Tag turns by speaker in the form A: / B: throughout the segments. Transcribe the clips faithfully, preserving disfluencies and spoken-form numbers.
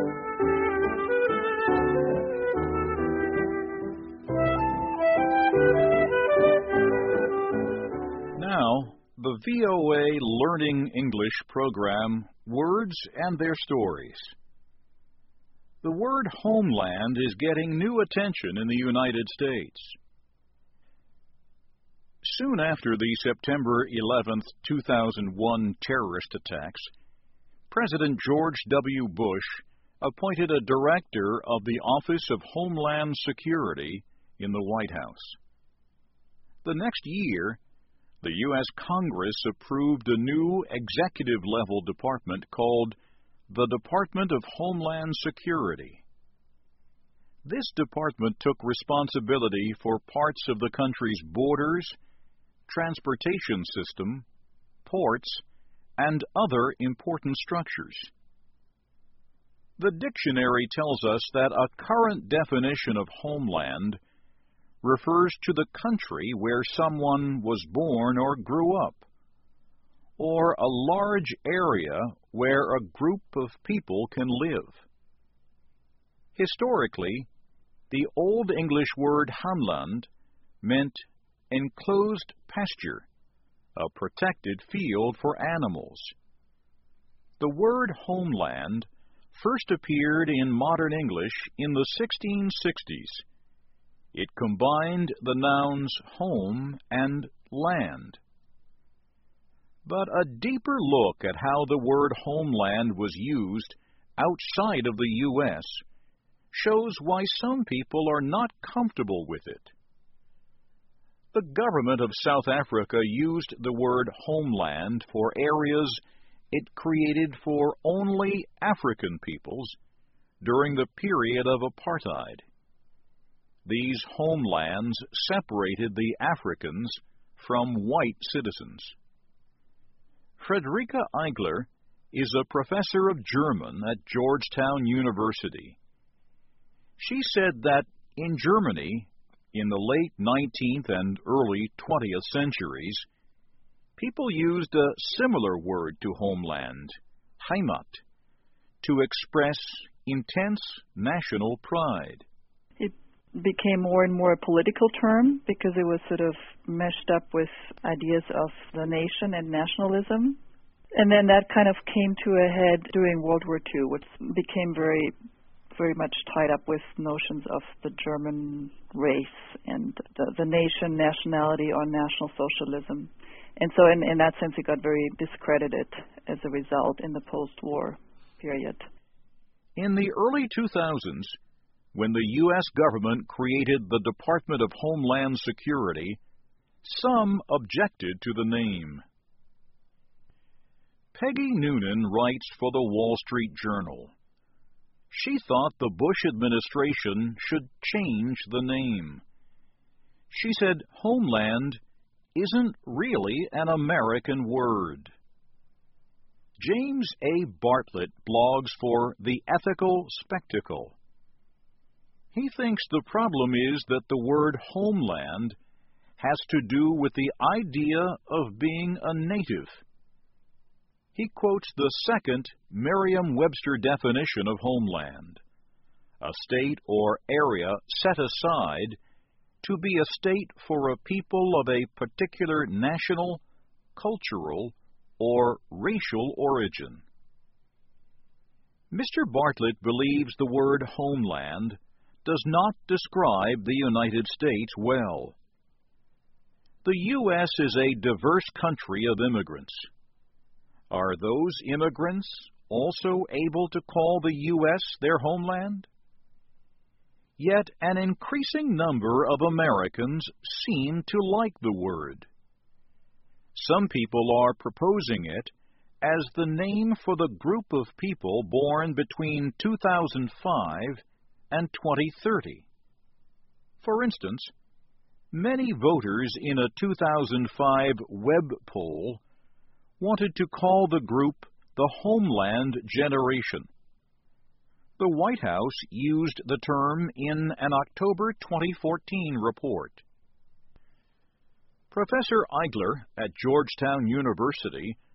A: Now, the V O A Learning English program, Words and Their Stories. The word homeland is getting new attention in the United States. Soon after the September eleventh, two thousand one terrorist attacks, President George W. Bush appointed a director of the Office of Homeland Security in the White House. The next year, the U S Congress approved a new executive-level department called the Department of Homeland Security. This department took responsibility for parts of the country's borders, transportation system, ports, and other important structures. The dictionary tells us that a current definition of homeland refers to the country where someone was born or grew up, or a large area where a group of people can live. Historically, the Old English word Hamland meant enclosed pasture, a protected field for animals. The word homeland first appeared in modern English in the sixteen sixties. It combined the nouns home and land. But a deeper look at how the word homeland was used outside of the U S shows why some people are not comfortable with it. The government of South Africa used the word homeland for areas it created for only African peoples during the period of apartheid. These homelands separated the Africans from white citizens. Friederike Eigler is a professor of German at Georgetown University. She said that in Germany, in the late nineteenth and early twentieth centuries, people used a similar word to homeland, Heimat, to express intense national pride.
B: It became more and more a political term because it was sort of meshed up with ideas of the nation and nationalism. And then that kind of came to a head during World War Two, which became very, very much tied up with notions of the German race and the, the nation, nationality, or national socialism. And so in, in that sense, it got very discredited as a result in the post-war period.
A: In the early two thousands, when the U S government created the Department of Homeland Security, some objected to the name. Peggy Noonan writes for the Wall Street Journal. She thought the Bush administration should change the name. She said homeland isn't really an American word. James A. Bartlett blogs for The Ethical Spectacle. He thinks the problem is that the word homeland has to do with the idea of being a native. He quotes the second Merriam-Webster definition of homeland, a state or area set aside to be a state for a people of a particular national, cultural, or racial origin. Mister Bartlett believes the word homeland does not describe the United States well. The U S is a diverse country of immigrants. Are those immigrants also able to call the U S their homeland? Yet an increasing number of Americans seem to like the word. Some people are proposing it as the name for the group of people born between two thousand five and twenty thirty. For instance, many voters in a two thousand five web poll wanted to call the group the Homeland Generation. The White House used the term in an October twenty fourteen report. Professor Eigler at Georgetown University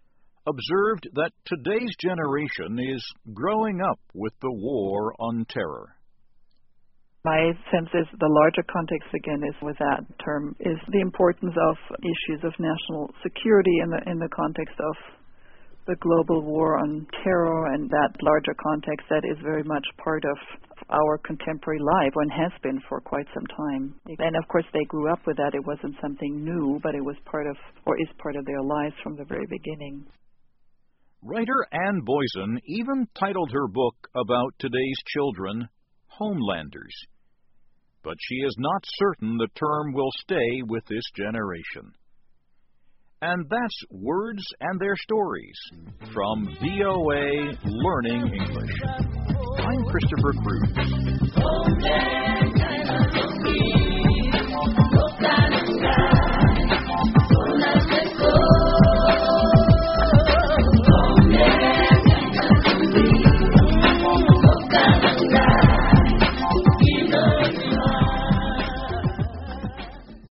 A: observed that today's generation is growing up with the war on terror.
B: My sense is the larger context, again, is with that term, is the importance of issues of national security in the in the context of the global war on terror, and that larger context that is very much part of our contemporary life and has been for quite some time. And of course they grew up with that. It wasn't something new, but it was part of, or is part of their lives from the very beginning.
A: Writer Anne Boysen even titled her book about today's children, Homelanders. But she is not certain the term will stay with this generation. And that's Words and Their Stories from V O A Learning English. I'm Christopher Cruz.